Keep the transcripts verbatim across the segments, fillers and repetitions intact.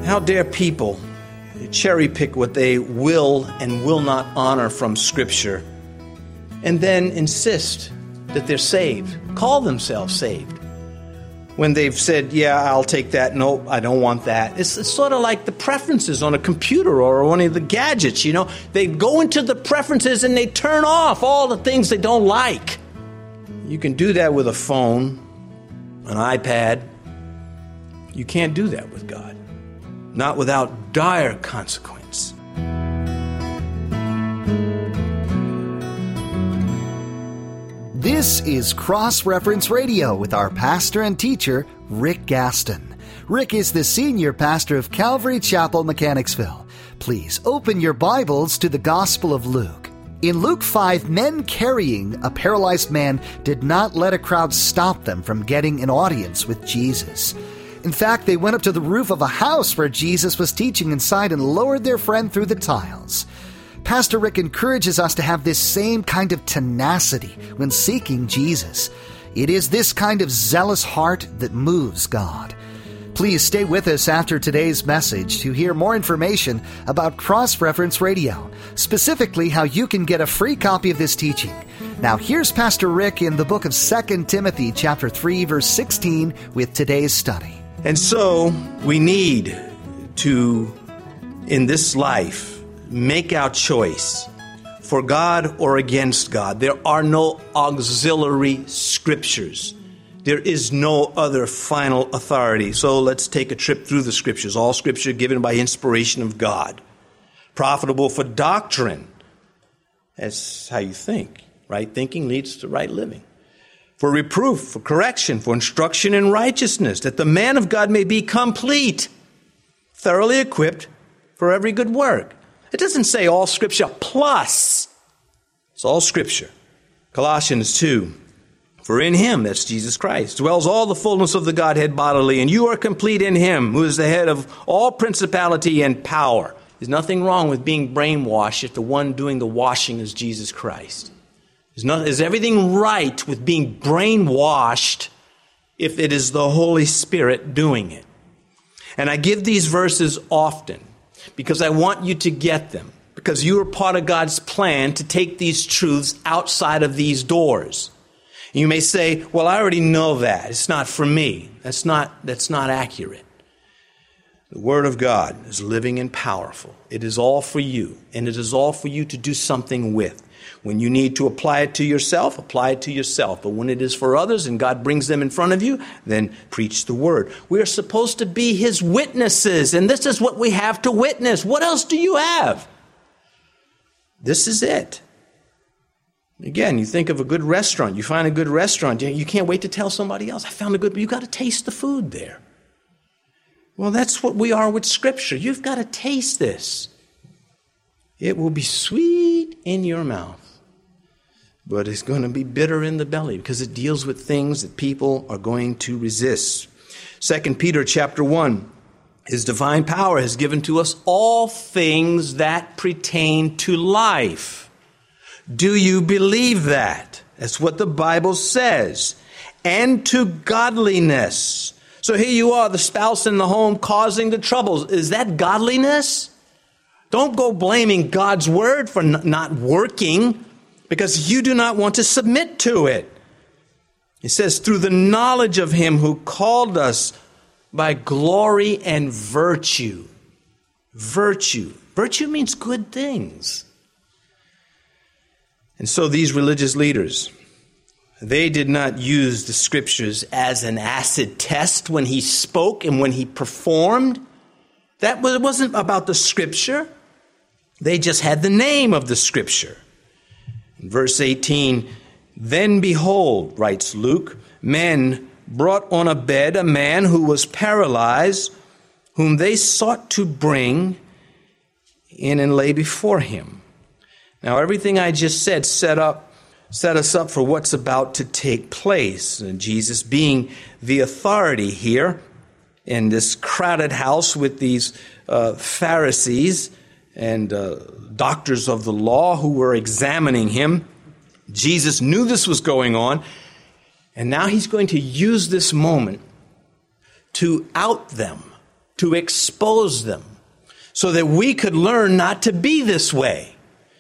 How dare people cherry pick what they will and will not honor from Scripture and then insist that they're saved, call themselves saved, when they've said, yeah, I'll take that, no, I don't want that. It's, it's sort of like the preferences on a computer or one of the gadgets, you know. They go into the preferences and they turn off all the things they don't like. You can do that with a phone, an iPad. You can't do that with God, not without dire consequence. This is Cross Reference Radio with our pastor and teacher, Rick Gaston. Rick is the senior pastor of Calvary Chapel, Mechanicsville. Please open your Bibles to the Gospel of Luke. In Luke five, men carrying a paralyzed man did not let a crowd stop them from getting an audience with Jesus. In fact, they went up to the roof of a house where Jesus was teaching inside and lowered their friend through the tiles. Pastor Rick encourages us to have this same kind of tenacity when seeking Jesus. It is this kind of zealous heart that moves God. Please stay with us after today's message to hear more information about Cross Reference Radio, specifically how you can get a free copy of this teaching. Now here's Pastor Rick in the book of Second Timothy chapter three, verse sixteen with today's study. And so we need to, in this life, make our choice for God or against God. There are no auxiliary scriptures. There is no other final authority. So let's take a trip through the scriptures. All scripture given by inspiration of God. Profitable for doctrine. That's how you think. Right thinking leads to right living. For reproof, for correction, for instruction in righteousness, that the man of God may be complete, thoroughly equipped for every good work. It doesn't say all Scripture plus. It's all Scripture. Colossians two. For in Him, that's Jesus Christ, dwells all the fullness of the Godhead bodily, and you are complete in Him, who is the head of all principality and power. There's nothing wrong with being brainwashed if the one doing the washing is Jesus Christ. There's, not, is everything right with being brainwashed if it is the Holy Spirit doing it? And I give these verses often, because I want you to get them, because you are part of God's plan to take these truths outside of these doors. You may say, well, I already know that. It's not for me. That's not, that's not accurate. The Word of God is living and powerful. It is all for you, and it is all for you to do something with. When you need to apply it to yourself, apply it to yourself. But when it is for others and God brings them in front of you, then preach the Word. We are supposed to be His witnesses, and this is what we have to witness. What else do you have? This is it. Again, you think of a good restaurant. You find a good restaurant. You can't wait to tell somebody else, I found a good, but you've got to taste the food there. Well, that's what we are with Scripture. You've got to taste this. It will be sweet in your mouth, but it's going to be bitter in the belly because it deals with things that people are going to resist. Second Peter chapter one, His divine power has given to us all things that pertain to life. Do you believe that? That's what the Bible says. And to godliness. So here you are, the spouse in the home causing the troubles. Is that godliness? Don't go blaming God's word for n- not working because you do not want to submit to it. It says, through the knowledge of Him who called us by glory and virtue. Virtue. Virtue means good things. And so these religious leaders, they did not use the Scriptures as an acid test when He spoke and when He performed. That wasn't about the Scripture. They just had the name of the Scripture. In verse eighteen, then behold, writes Luke, men brought on a bed a man who was paralyzed, whom they sought to bring in and lay before Him. Now, everything I just said set up, set us up for what's about to take place. And Jesus being the authority here in this crowded house with these uh, Pharisees and uh, doctors of the law who were examining Him. Jesus knew this was going on, and now He's going to use this moment to out them to expose them so that we could learn not to be this way.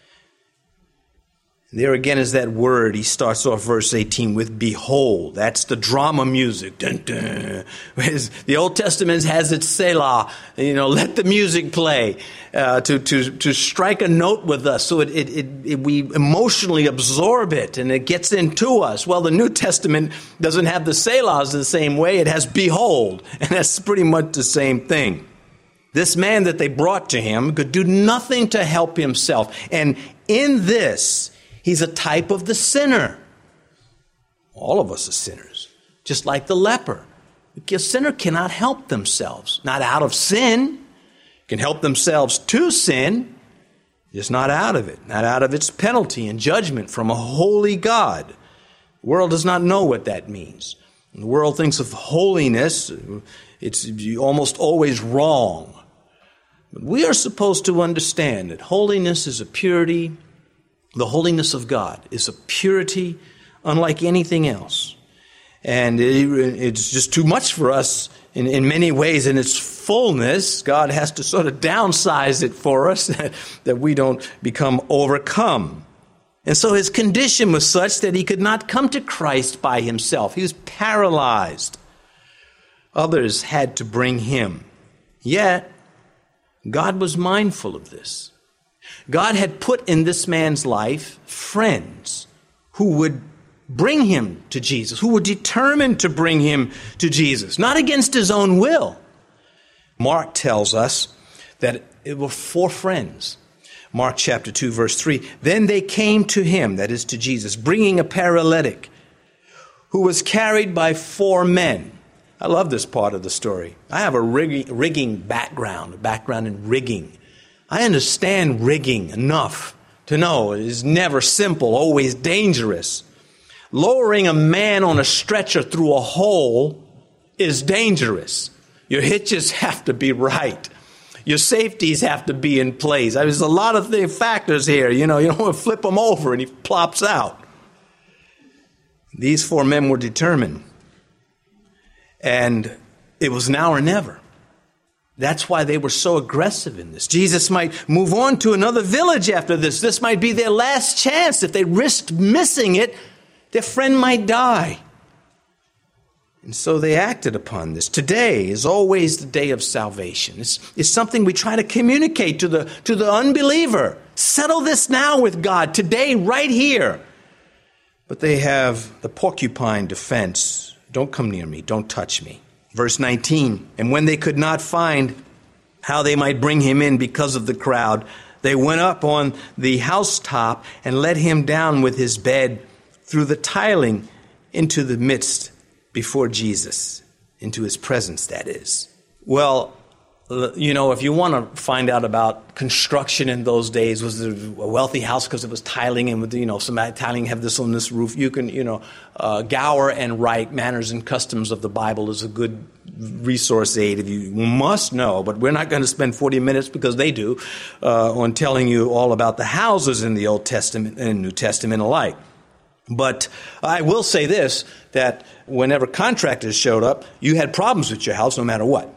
There again is that word. He starts off verse eighteen with behold. That's the drama music. Dun, dun. The Old Testament has its Selah. You know, let the music play uh, to, to, to strike a note with us so it, it, it, it, we emotionally absorb it and it gets into us. Well, the New Testament doesn't have the Selahs the same way. It has behold. And that's pretty much the same thing. This man that they brought to him could do nothing to help himself. And in this, he's a type of the sinner. All of us are sinners, just like the leper. A sinner cannot help themselves, not out of sin. Can help themselves to sin, just not out of it, not out of its penalty and judgment from a holy God. The world does not know what that means. When the world thinks of holiness, it's almost always wrong. But we are supposed to understand that holiness is a purity. The holiness of God is a purity unlike anything else. And it, it's just too much for us in, in many ways in its fullness. God has to sort of downsize it for us that we don't become overcome. And so his condition was such that he could not come to Christ by himself. He was paralyzed. Others had to bring him. Yet, God was mindful of this. God had put in this man's life friends who would bring him to Jesus, who were determined to bring him to Jesus, not against his own will. Mark tells us that it were four friends. Mark chapter two, verse three. Then they came to him, that is to Jesus, bringing a paralytic who was carried by four men. I love this part of the story. I have a rigging, rigging background, a background in rigging. I understand rigging enough to know it is never simple, always dangerous. Lowering a man on a stretcher through a hole is dangerous. Your hitches have to be right. Your safeties have to be in place. There's a lot of the factors here. You know, you don't want to flip him over and he plops out. These four men were determined. And it was now or never. That's why they were so aggressive in this. Jesus might move on to another village after this. This might be their last chance. If they risked missing it, their friend might die. And so they acted upon this. Today is always the day of salvation. It's, it's something we try to communicate to the, to the unbeliever. Settle this now with God, today, right here. But they have the porcupine defense. Don't come near me. Don't touch me. Verse nineteen, and when they could not find how they might bring him in because of the crowd, they went up on the housetop and let him down with his bed through the tiling into the midst before Jesus, into his presence, that is. Well, you know, if you want to find out about construction in those days, was it a wealthy house because it was tiling and, with you know, some tiling have this on this roof? You can, you know, uh, Gower and Wright, Manners and Customs of the Bible is a good resource aid if you must know, but we're not going to spend forty minutes because they do uh, on telling you all about the houses in the Old Testament and New Testament alike. But I will say this, that whenever contractors showed up, you had problems with your house no matter what.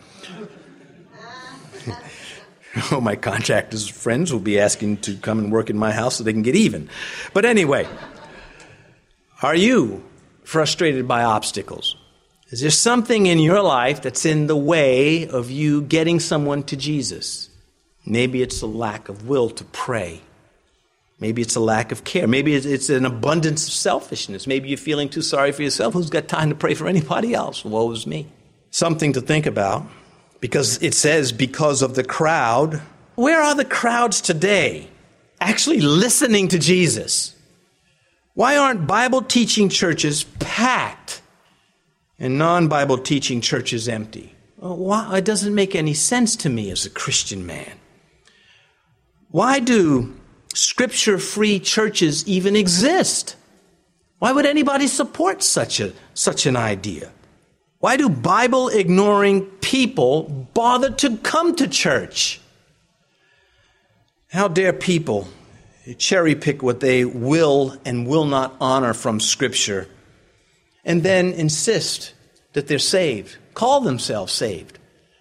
Oh, my contractors' friends will be asking to come and work in my house so they can get even. But anyway, are you frustrated by obstacles? Is there something in your life that's in the way of you getting someone to Jesus? Maybe it's a lack of will to pray. Maybe it's a lack of care. Maybe it's an abundance of selfishness. Maybe you're feeling too sorry for yourself. Who's got time to pray for anybody else? Woe is me. Something to think about. Because it says, because of the crowd. Where are the crowds today actually listening to Jesus? Why aren't Bible teaching churches packed and non-Bible teaching churches empty? Well, why? It doesn't make any sense to me as a Christian man. Why do Scripture-free churches even exist? Why would anybody support such a such an idea? Why do Bible-ignoring people bother to come to church? How dare people cherry-pick what they will and will not honor from Scripture and then insist that they're saved, call themselves saved,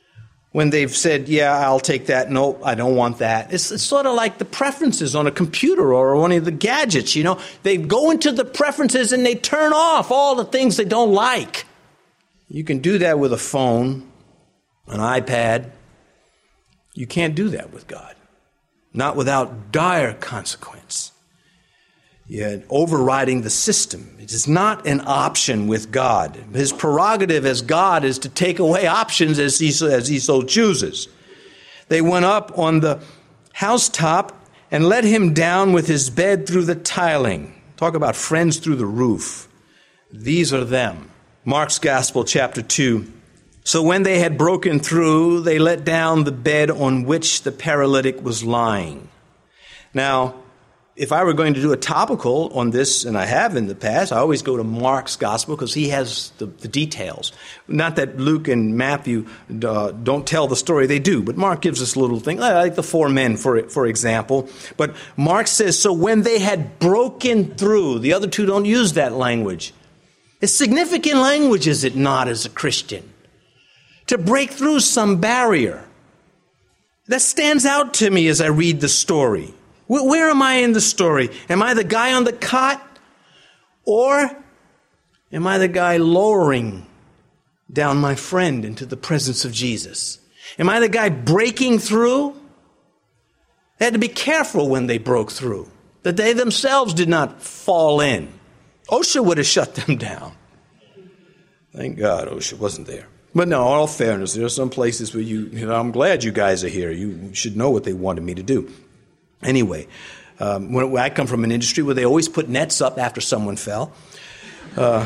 when they've said, yeah, I'll take that. No, I don't want that. It's, it's sort of like the preferences on a computer or one of the gadgets, you know. They go into the preferences and they turn off all the things they don't like. You can do that with a phone, an iPad. You can't do that with God. Not without dire consequence. Yeah, overriding the system. It is not an option with God. His prerogative as God is to take away options as he, as he so chooses. They went up on the housetop and let him down with his bed through the tiling. Talk about friends through the roof. These are them. Mark's Gospel, chapter two. So when they had broken through, they let down the bed on which the paralytic was lying. Now, if I were going to do a topical on this, and I have in the past, I always go to Mark's Gospel because he has the, the details. Not that Luke and Matthew uh, don't tell the story, they do, but Mark gives us a little thing, like the four men, for for example. But Mark says, so when they had broken through, the other two don't use that language. It's significant language, is it not, as a Christian? To break through some barrier. That stands out to me as I read the story. Where am I in the story? Am I the guy on the cot? Or am I the guy lowering down my friend into the presence of Jesus? Am I the guy breaking through? They had to be careful when they broke through, that they themselves did not fall in. OSHA would have shut them down. Thank God OSHA wasn't there. But no, in all fairness, there are some places where you, you know, I'm glad you guys are here. You should know what they wanted me to do. Anyway, um, when I come from an industry where they always put nets up after someone fell. Uh,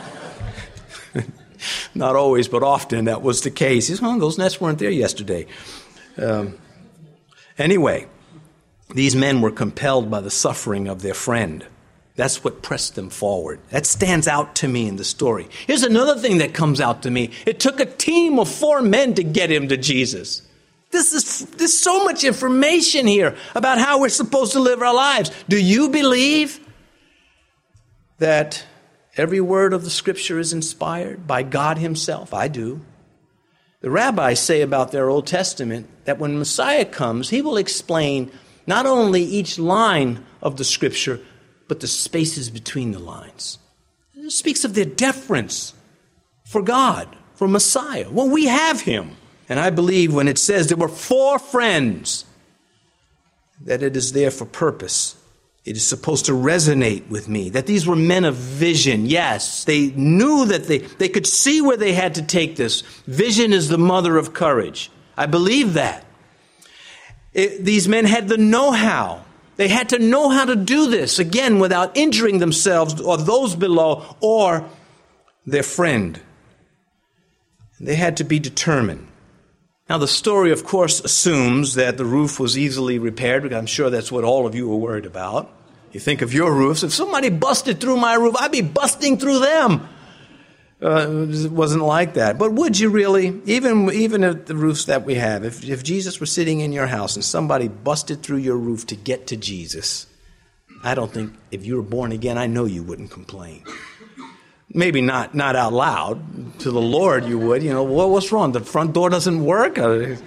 not always, but often that was the case. He says, oh, those nets weren't there yesterday. Um, anyway, these men were compelled by the suffering of their friend. That's what pressed them forward. That stands out to me in the story. Here's another thing that comes out to me. It took a team of four men to get him to Jesus. This is, there's so much information here about how we're supposed to live our lives. Do you believe that every word of the Scripture is inspired by God himself? I do. The rabbis say about their Old Testament that when Messiah comes, he will explain not only each line of the Scripture, but the spaces between the lines. It speaks of their deference for God, for Messiah. Well, we have him. And I believe when it says there were four friends, that it is there for purpose. It is supposed to resonate with me, that these were men of vision. Yes, they knew that they, they could see where they had to take this. Vision is the mother of courage. I believe that. It, these men had the know-how. They had to know how to do this, again, without injuring themselves or those below or their friend. They had to be determined. Now, the story, of course, assumes that the roof was easily repaired, because I'm sure that's what all of you were worried about. You think of your roofs. If somebody busted through my roof, I'd be busting through them. Uh, it wasn't like that. But would you really? Even even if the roofs that we have, if, if Jesus were sitting in your house and somebody busted through your roof to get to Jesus, I don't think, if you were born again, I know you wouldn't complain. Maybe not not out loud. To the Lord you would. You know, well, what's wrong? The front door doesn't work?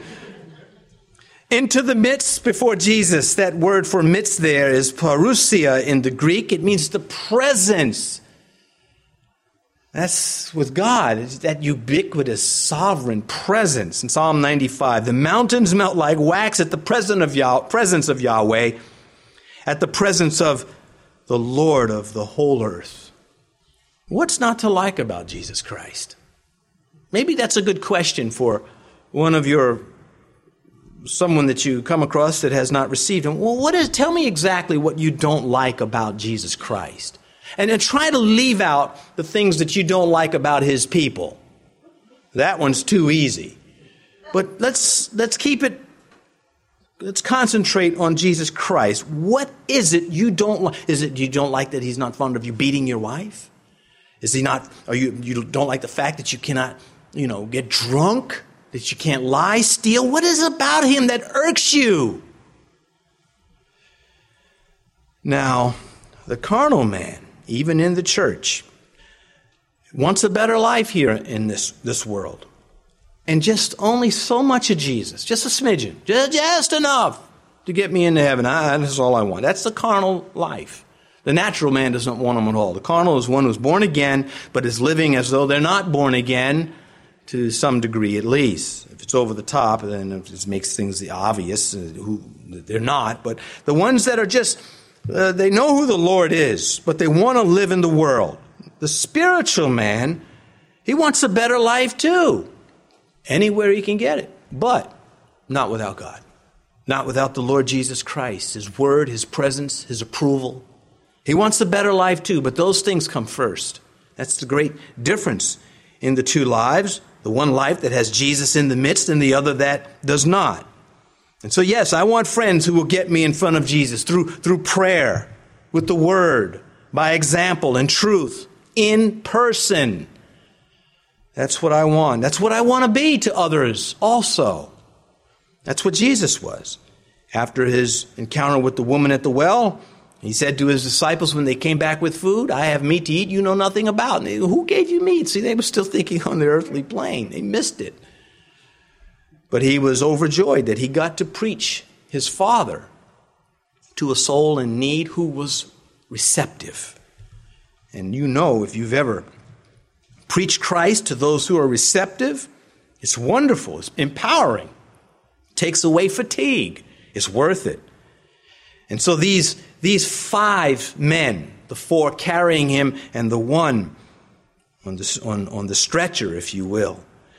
Into the midst before Jesus. That word for midst there is parousia in the Greek. It means the presence. That's with God. It's that ubiquitous, sovereign presence. In Psalm ninety-five, the mountains melt like wax at the presence of Yah- presence of Yahweh, at the presence of the Lord of the whole earth. What's not to like about Jesus Christ? Maybe that's a good question for one of your, someone that you come across that has not received him. Well, what is, tell me exactly what you don't like about Jesus Christ. And then try to leave out the things that you don't like about his people. That one's too easy. But let's, let's keep it, let's concentrate on Jesus Christ. What is it you don't like? Is it you don't like that he's not fond of you beating your wife? Is he not, or you, you don't like the fact that you cannot, you know, get drunk, that you can't lie, steal? What is it about him that irks you? Now, the carnal man, even in the church, wants a better life here in this, this world. and just only so much of Jesus, just a smidgen, just, just enough to get me into heaven. I, that's all I want. That's the carnal life. The natural man doesn't want them at all. The carnal is one who's born again, but is living as though they're not born again, to some degree at least. If it's over the top, then it makes things obvious uh, who they're not. But the ones that are just, uh, they know who the Lord is, but they want to live in the world. The spiritual man, he wants a better life too, anywhere he can get it, but not without God. Not without the Lord Jesus Christ, His Word, His presence, His approval. He wants a better life too, but those things come first. That's the great difference in the two lives. The one life that has Jesus in the midst and the other that does not. And so yes, I want friends who will get me in front of Jesus through, through prayer, with the Word, by example and truth, in person. That's what I want. That's what I want to be to others also. That's what Jesus was. After his encounter with the woman at the well, he said to his disciples when they came back with food, I have meat to eat you know nothing about. And they, who gave you meat? See, they were still thinking on the earthly plane. They missed it. But he was overjoyed that he got to preach his Father to a soul in need who was receptive. And you know, if you've ever preached Christ to those who are receptive, it's wonderful. It's empowering. It takes away fatigue. It's worth it. And so these These five men, the four carrying him and the one on the, on, on the stretcher, if you will,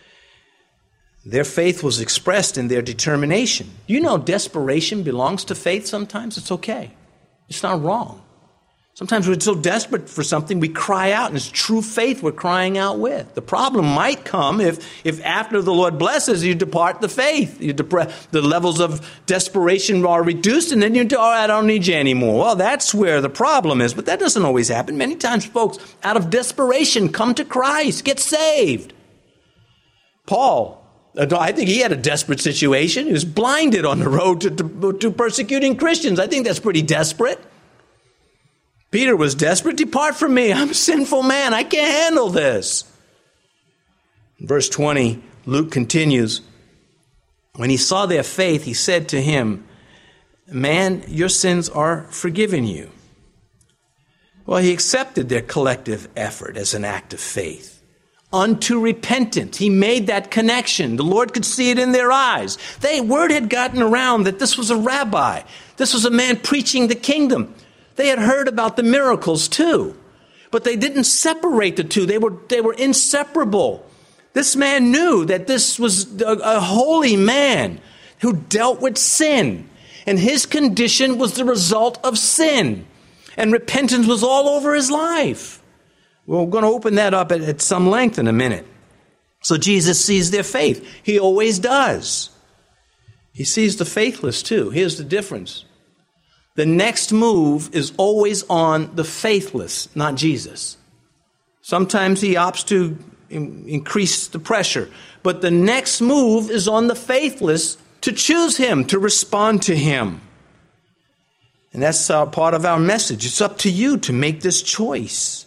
their faith was expressed in their determination. You know, desperation belongs to faith sometimes. It's okay. It's not wrong. Sometimes we're so desperate for something, we cry out, and it's true faith we're crying out with. The problem might come if, if after the Lord blesses, you depart the faith. You depre- the levels of desperation are reduced, and then you, oh, I don't need you anymore. Well, that's where the problem is, but that doesn't always happen. Many times folks, out of desperation, come to Christ, get saved. Paul, I think he had a desperate situation. He was blinded on the road to, to, to persecuting Christians. I think that's pretty desperate. Peter was desperate. Depart from me. I'm a sinful man. I can't handle this. In verse twenty, Luke continues, when he saw their faith, he said to him, man, your sins are forgiven you. Well, he accepted their collective effort as an act of faith. Unto repentance. He made that connection. The Lord could see it in their eyes. They, word had gotten around that this was a rabbi. This was a man preaching the kingdom. They had heard about the miracles too, but they didn't separate the two. They were, they were inseparable. This man knew that this was a, a holy man who dealt with sin, and his condition was the result of sin, and repentance was all over his life. Well, we're going to open that up at, at some length in a minute. So Jesus sees their faith. He always does. He sees the faithless too. Here's the difference. The next move is always on the faithless, not Jesus. Sometimes he opts to in- increase the pressure, but the next move is on the faithless to choose him, to respond to him. And that's uh, part of our message. It's up to you to make this choice.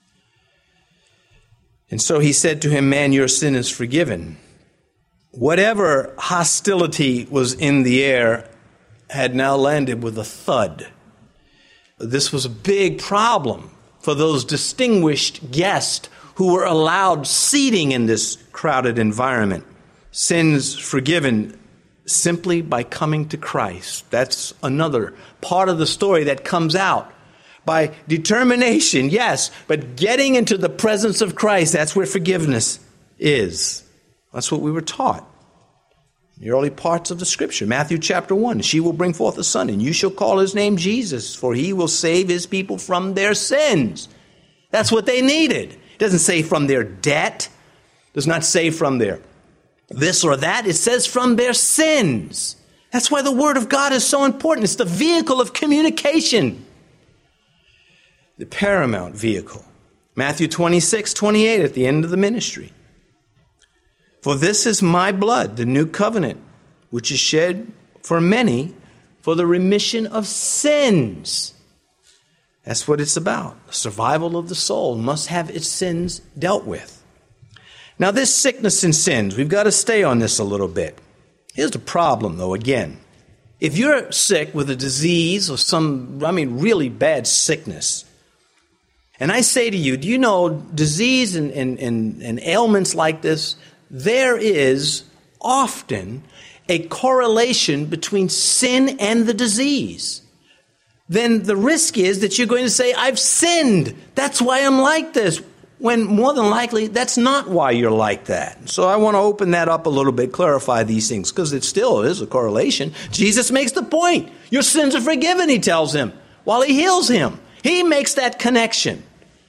And so he said to him, man, your sin is forgiven. Whatever hostility was in the air had now landed with a thud. This was a big problem for those distinguished guests who were allowed seating in this crowded environment. Sins forgiven simply by coming to Christ. That's another part of the story that comes out. By determination, yes, but getting into the presence of Christ, that's where forgiveness is. That's what we were taught. The early parts of the scripture. Matthew chapter one, she will bring forth a son, and you shall call his name Jesus, for he will save his people from their sins. That's what they needed. It doesn't say from their debt. It does not say from their this or that. It says from their sins. That's why the word of God is so important. It's the vehicle of communication. The paramount vehicle. Matthew twenty-six, twenty-eight at the end of the ministry. For this is my blood, the new covenant, which is shed for many for the remission of sins. That's what it's about. The survival of the soul must have its sins dealt with. Now, this sickness and sins, we've got to stay on this a little bit. Here's the problem, though, again. If you're sick with a disease or some, I mean, really bad sickness, and I say to you, do you know disease and, and, and, and ailments like this, there is often a correlation between sin and the disease. Then the risk is that you're going to say, I've sinned. That's why I'm like this. When more than likely, that's not why you're like that. So I want to open that up a little bit, clarify these things, because it still is a correlation. Jesus makes the point. Your sins are forgiven, he tells him, while he heals him. He makes that connection.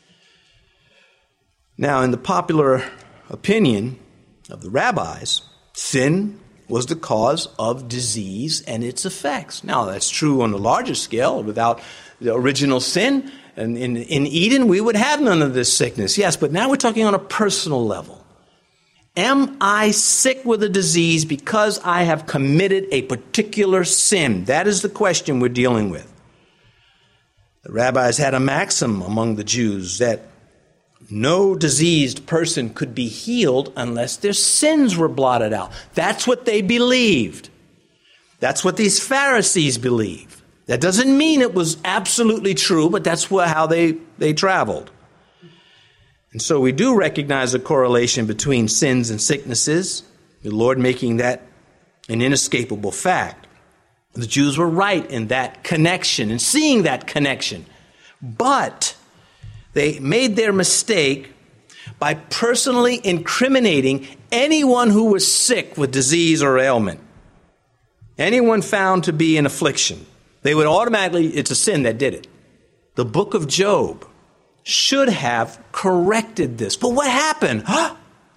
Now, in the popular opinion of the rabbis, sin was the cause of disease and its effects. Now, that's true on a larger scale. Without the original sin, and in, in Eden, we would have none of this sickness. Yes, but now we're talking on a personal level. Am I sick with a disease because I have committed a particular sin? That is the question we're dealing with. The rabbis had a maxim among the Jews that no diseased person could be healed unless their sins were blotted out. That's what they believed. That's what these Pharisees believed. That doesn't mean it was absolutely true, but that's how they, they traveled. And so we do recognize a correlation between sins and sicknesses, the Lord making that an inescapable fact. The Jews were right in that connection and seeing that connection. But they made their mistake by personally incriminating anyone who was sick with disease or ailment. Anyone found to be in affliction. They would automatically, it's a sin that did it. The book of Job should have corrected this. But what happened? Huh?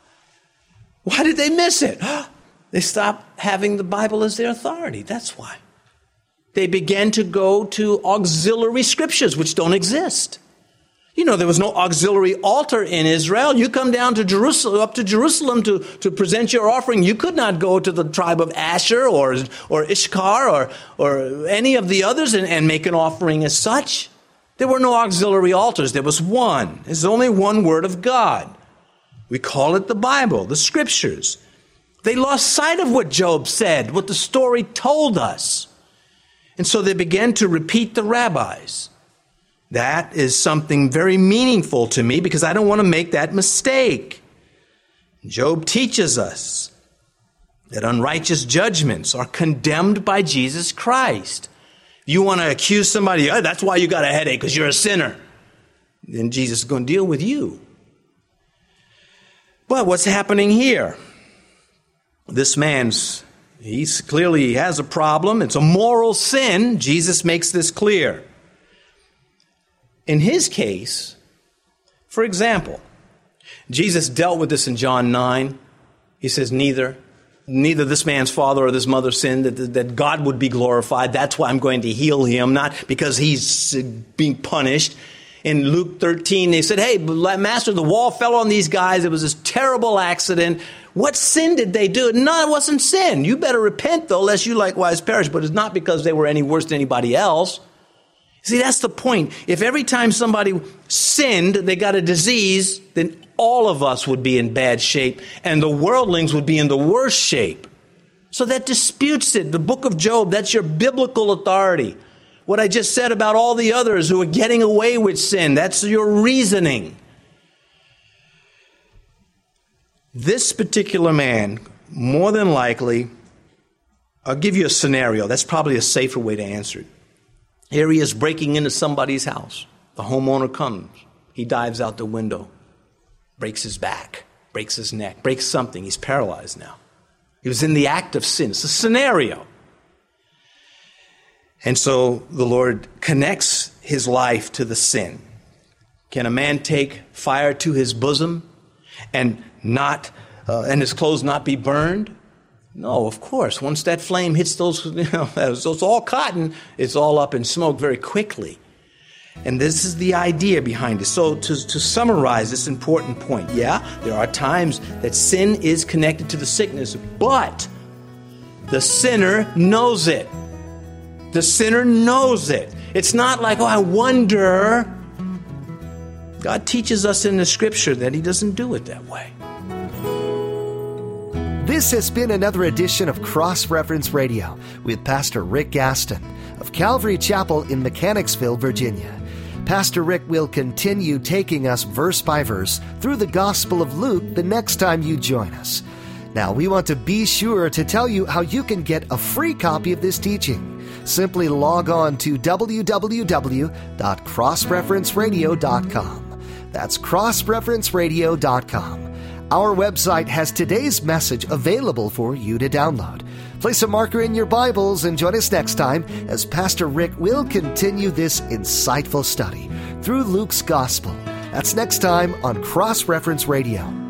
Why did they miss it? Huh? They stopped having the Bible as their authority. That's why. They began to go to auxiliary scriptures, which don't exist. You know, there was no auxiliary altar in Israel. You come down to Jerusalem, up to Jerusalem to, to present your offering. You could not go to the tribe of Asher or, or Ishkar or, or any of the others and, and make an offering as such. There were no auxiliary altars. There was one. There's only one word of God. We call it the Bible, the scriptures. They lost sight of what Job said, what the story told us. And so they began to repeat the rabbis. That is something very meaningful to me because I don't want to make that mistake. Job teaches us that unrighteous judgments are condemned by Jesus Christ. You want to accuse somebody, oh, that's why you got a headache, because you're a sinner. Then Jesus is going to deal with you. But what's happening here? This man's, he's clearly he has a problem. It's a moral sin. Jesus makes this clear. In his case, for example, Jesus dealt with this in John nine. He says, neither, neither this man's father or this mother sinned, that, that God would be glorified. That's why I'm going to heal him, not because he's being punished. In Luke thirteen, they said, hey, Master, the wall fell on these guys. It was this terrible accident. What sin did they do? No, it wasn't sin. You better repent, though, lest you likewise perish. But it's not because they were any worse than anybody else. See, that's the point. If every time somebody sinned, they got a disease, then all of us would be in bad shape, and the worldlings would be in the worst shape. So that disputes it. The book of Job, that's your biblical authority. What I just said about all the others who are getting away with sin, that's your reasoning. This particular man, more than likely, I'll give you a scenario. That's probably a safer way to answer it. Here he is breaking into somebody's house. The homeowner comes. He dives out the window, breaks his back, breaks his neck, breaks something. He's paralyzed now. He was in the act of sin. It's a scenario. And so the Lord connects his life to the sin. Can a man take fire to his bosom and not uh, and his clothes not be burned? No, of course. Once that flame hits those, you know, it's all cotton, it's all up in smoke very quickly. And this is the idea behind it. So to, to summarize this important point, yeah, there are times that sin is connected to the sickness, but the sinner knows it. The sinner knows it. It's not like, oh, I wonder. God teaches us in the scripture that he doesn't do it that way. This has been another edition of Cross Reference Radio with Pastor Rick Gaston of Calvary Chapel in Mechanicsville, Virginia. Pastor Rick will continue taking us verse by verse through the Gospel of Luke the next time you join us. Now, we want to be sure to tell you how you can get a free copy of this teaching. Simply log on to w w w dot cross reference radio dot com. That's cross reference radio dot com. Our website has today's message available for you to download. Place a marker in your Bibles and join us next time as Pastor Rick will continue this insightful study through Luke's Gospel. That's next time on Cross Reference Radio.